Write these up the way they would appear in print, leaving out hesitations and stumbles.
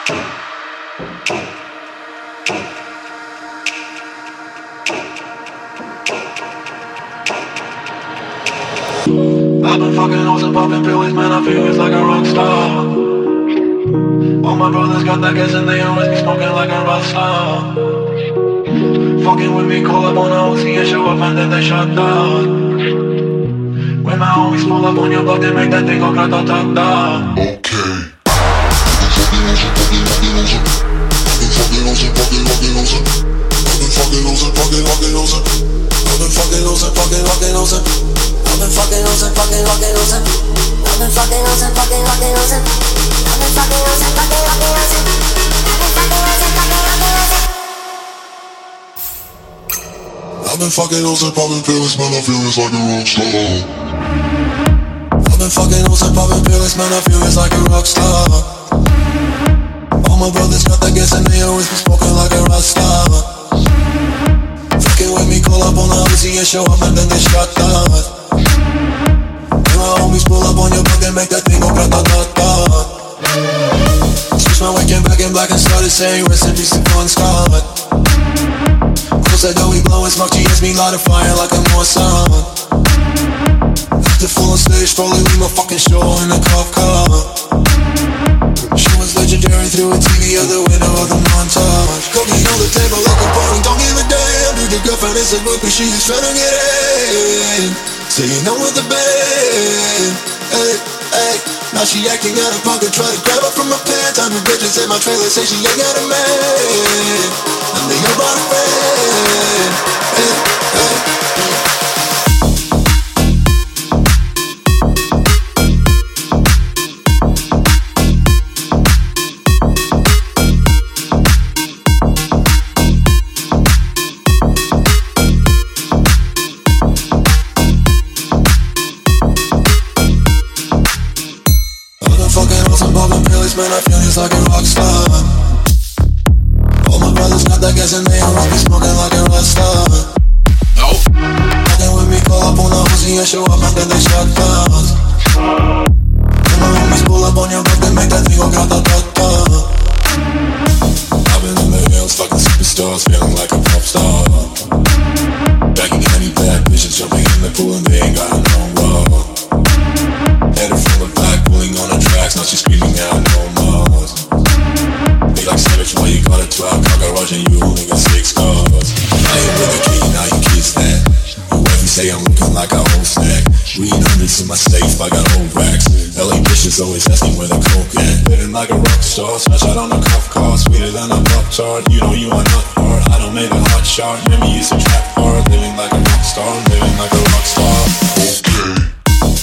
I've been fucking hoes and popping pills, man, I feel it's like a rock star. All my brothers got that gas and they always be smoking like a rock star. Fucking with me, call up on a OC and show up and then they shut down. When my homies pull up on your block, they make that thing go grata-ta-ta. Okay. I've been fucking hoes and popping pills, man, I feel it's like a rock star. I've been fucking hoes and popping pills, man, I feel it's like a rock star. All my brothers got that gas and they always be smoking like a rock star. Fucking with me, call up on the Uzi and show up and then they shut down. When my homies pull up on your block, they make that thing go grata-ta-ta. Switch my weekend back in black and started saying rest in peace to Bon Scott. Said that we blowin' smoke, GS me light a fire like a Mossad. After full on stage, probably leave my fucking show in a cop car. She was legendary through a TV out the window of the montage. Cocaine on the table like a party, don't give a damn. Dude, your girlfriend is a book, but she is tryna get in. Saying I'm with the band. Hey, hey. Now she acting out of pocket, try to grab her from my pants. I'm the bitches in my trailer, say she ain't got a man. And they all about a friend. Hey, hey. Man, I feel it's like a rock star. All my brothers got that gas and they always be smoking like a rock star. Nope. Fucking with me, call up on the Uzi and show up and then they shut down. When my homies pull up on your block, they make that thing go grata-ta-ta. I've been in the hills, fucking superstars, feeling like a pop star. Bagging any bad bitches, jumping in the pool and they ain't got no more. Headed full of black, pulling on the tracks, now she's screaming out no more. They like savage, why you got a 12 car garage and you only got 6 cars. I ain't with a key, now you kiss that. Your wife, you say I'm looking like a whole snack. Weed hundreds in my safe, I got old racks. LA bitches always asking where the coke at. Living like a rock star, smash out on a cuff car. Sweeter than a pop chart, you know you are not hard. I don't make a hot shot, maybe it's a trap hard. Living like a rock star, living like a rock star. Okay.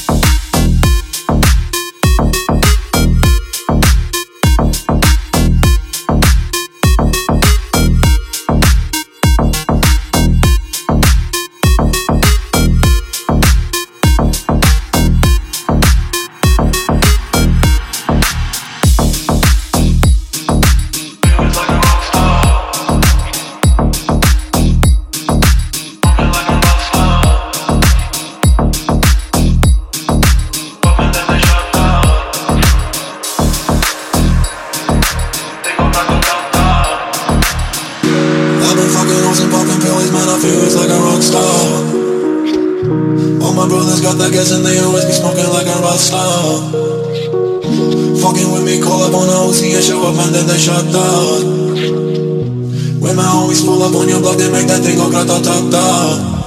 I guess and they always be smoking like a rock star. Fucking with me, call up on a OC and show up and then they shut down. When my homies pull up on your block, they make that thing go grata-ta-ta.